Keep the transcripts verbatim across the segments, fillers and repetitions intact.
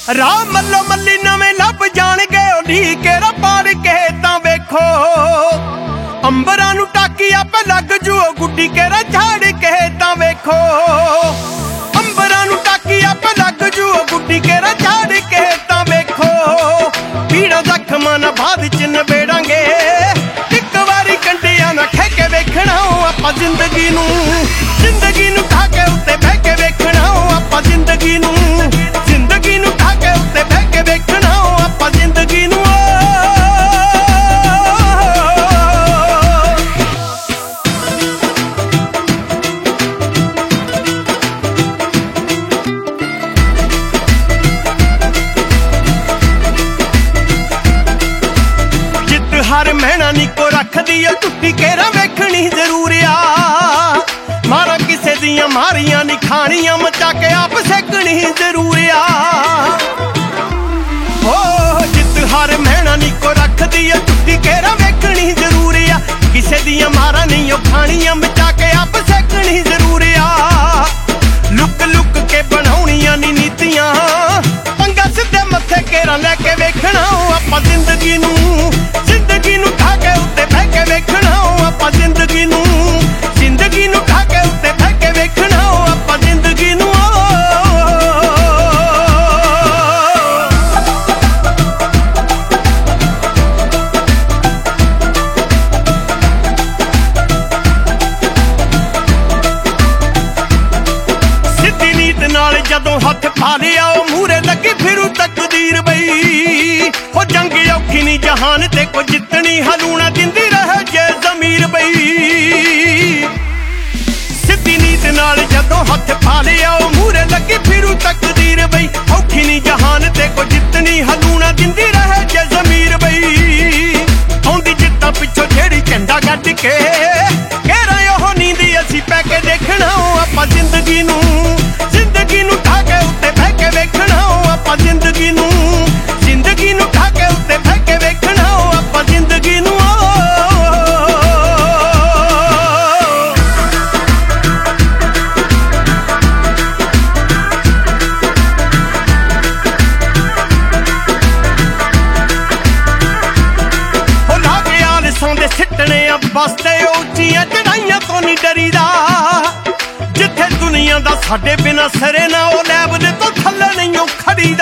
ਰਾਹ ਮੱਲੋ ਮੱਲੀ ਨਵੇਂ ਲੱਭ ਜਾਣਗੇ ਉਡੀ ਕੇਰਾ ਪਾੜ ਕੇ ਤਾਂ ਵੇਖੋ ਅੰਬਰਾਂ ਨੂੰ ਟਾਕੀ ਆਪੇ ਲੱਗ ਜੂ ਗੁੱਡੀ ਕੇਰਾ ਝਾੜ ਕੇ ਤਾਂ ਵੇਖੋ ਅੰਬਰਾਂ ਨੂੰ ਟਾਕੀ ਆਪੇ ਲੱਗ ਜੂ ਗੁੱਡੀ ਕੇਰਾ ਝਾੜ ਕੇ ਤਾਂ ਵੇਖੋ ਪੀੜਾ ਜ਼ਖਮਾਂ ਨਾ ਬਾਅਦ ਚ ਨਬੇੜਾਂਗੇ ਇੱਕ ਵਾਰੀ ਕੰਡਿਆਂ ਨਾ ਖਹਿ ਕੇ ਵੇਖਣਾ ਆਪਾਂ ਜ਼ਿੰਦਗੀ ਨੂੰ ਜ਼ਿੰਦਗੀ ਨੂੰ ਠਾ ਕੇ ਉੱਤੇ ਬਹਿ ਕੇ ਵੇਖਣਾ ਆਪਾਂ ਜ਼ਿੰਦਗੀ ਨੂੰ ਜ਼ਿੰਦਗੀ ਨੂੰ ਠਾ ਕੇ ਉੱਤੇ ਬਹਿ ਕੇ ਵੇਖਣਾ ਆਪਾਂ ਜ਼ਿੰਦਗੀ ਨੂੰ ਜਿੱਤ ਹਰ ਮਹਿਣਾ ਨਿੱਕੋ ਰੱਖਦੀ ਓ ਟੁੱਟੀ ਕੇਰਾ ਵੇਖਣੀ ਜ਼ਰੂਰ ਆ ਮਾਰਾ ਕਿਸੇ ਦੀਆਂ ਮਾਰੀਆਂ ਨੀ ਖਾਣੀਆਂ ਮਚਾ ਕੇ ਆਪ ਸੇਕਣੀ ਜ਼ਰੂਰ ਆ ਹੋ ਜਿੱਤ ਹਰ ਮਹਿਣਾ ਨਿੱਕੋ ਰੱਖਦੀ ਓ ਟੁੱਟੀ ਕੇਰਾ ਵੇਖਣੀ ਜ਼ਰੂਰ ਆ ਕਿਸੇ ਦੀਆਂ ਮਾਰਾਂ ਨਹੀਂ ਓ ਖਾਣੀਆਂ ਮਚਾ ਕੇ ਆਪ ਸੇਕਣੀ ਜ਼ਰੂਰ ਆ ਲੁੱਕ ਲੁੱਕ ਕੇ ਬਣਾਉਣੀਆਂ ਨੀ ਨੀਤੀਆਂ ਪੰਗਾ ਸਿੱਧੇ ਮੱਥੇ ਕੇਰਾ ਲੈ ਕੇ ਵੇਖਣਾ ਆਪਾਂ ਜ਼ਿੰਦਗੀ ਨੂੰ ਜ਼ਿੰਦਗੀ ਨੂੰ ਠਾ ਕੇ ਉੱਤੇ ਬਹਿ ਕੇ ਵੇਖਣਾ ਆਪਾਂ ਜ਼ਿੰਦਗੀ ਨੂੰ ਜ਼ਿੰਦਗੀ ਨੂੰ ਠਾ ਕੇ ਉੱਤੇ ਬਹਿ ਕੇ ਵੇਖਣਾ ਆਪਾਂ ਜ਼ਿੰਦਗੀ ਨੂੰ ਸਿੱਧੀ ਨੀਤ ਨਾਲ ਜਦੋਂ ਹੱਥ ਪਾ ਲਿਆ ਉਹ ਮੂਹਰੇ ਲੱਗੀ ਫਿਰੂ ਤਕਦੀਰ ਬਈ ਹੋ ਜੰਗ ਔਖੀ ਨੀ ਜਹਾਨ ਤੇ ਕੋ ਜਿੱਤਣੀ ਹਲੂਣਾ ਦਿੰਦੀ ਰਹੇ ਜੇ ਜ਼ਮੀਰ ਬਈ ਸਿੱਧੀ ਨੀਤ ਨਾਲ ਜਦੋਂ ਹੱਥ ਪਾ ਲਿਆ ਉਹ ਮੂਹਰੇ ਲੱਗੀ ਫਿਰੂ ਤਕਦੀਰ ਬਈ ਔਖੀ ਨੀ ਜਹਾਨ ਤੇ ਕੋ ਜਿੱਤਣੀ ਹਲੂਣਾ ਦਿੰਦੀ ਰਹੇ ਜੇ ਜ਼ਮੀਰ ਬਈ ਆਉਂਦੀ ਜਿੱਤਾਂ ਪਿੱਛੋਂ ਜਿਹੜੀ ਝੰਡਾ ਗੱਡ ਕੇ ਘੇਰਾ ਉਹ ਨੀਂਦੀ ਅਸੀਂ ਪੈ ਕੇ ਦੇਖਣਾ ਆਪਾਂ ਜ਼ਿੰਦਗੀ ਨੂੰ ਜ਼ਿੰਦਗੀ ਨੂੰ ਠਾ ਕੇ ਉੱਤੇ ਬਹਿ ਕੇ ਵੇਖਣਾ ਆਪਾਂ ਜ਼ਿੰਦਗੀ ਨੂੰ ਜ਼ਿੰਦਗੀ ਨੂੰ ਠਾ ਕੇ ਉੱਤੇ ਬਹਿ ਕੇ ਵੇਖਣਾ ਆਪਾਂ ਜ਼ਿੰਦਗੀ ਨੂੰ ਹੋ ਲਾਗੇ ਆਲਸਾਂ ਦੇ ਸਿੱਟਣੇ ਆ ਬਸਤੇ ਉੱਚੀਆਂ ਚੜਾਈਆਂ ਤੋਂ ਨਹੀਂ ਡਰੀਦਾ ਜਿੱਥੇ ਦੁਨੀਆ ਦਾ ਸਾਡੇ ਬਿਨਾ ਸਰੇ ਨਾ ਉਹ ਲੈਬ ਦੇ ਤੋਂ ਥੱਲੇ ਨਹੀਂ ਉਹ ਖੜੀਦਾ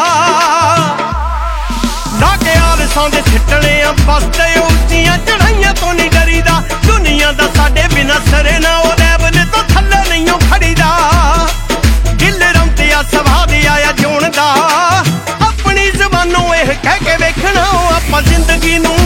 ਲਾਗੇ ਆਲਸਾਂ ਦੇ ਸਿੱਟਣੇ ਆ ਬਸਤੇ ਉੱਚੀਆਂ ਚੜਾਈਆਂ ਤੋਂ ਨਹੀਂ ਡਰੀਦਾ ਦੁਨੀਆ ਦਾ ਸਾਡੇ ਬਿਨਾ ਸਰੇ ਨਾ ਉਹ ਲੈਬ ਦੇ ਤੋਂ ਥੱਲੇ ਨਹੀਂ ਉਹ ਖੜੀਦਾ ਦਿਲ ਰੰਤਿਆ ਸਵਾਦ ਆਇਆ ਜੋਣ ਦਾ ਆਪਣੀ ਜ਼ਬਾਨੋਂ ਇਹ ਕਹਿ ਕੇ ਵੇਖਣਾ ਆਪਾਂ ਜ਼ਿੰਦਗੀ ਨੂੰ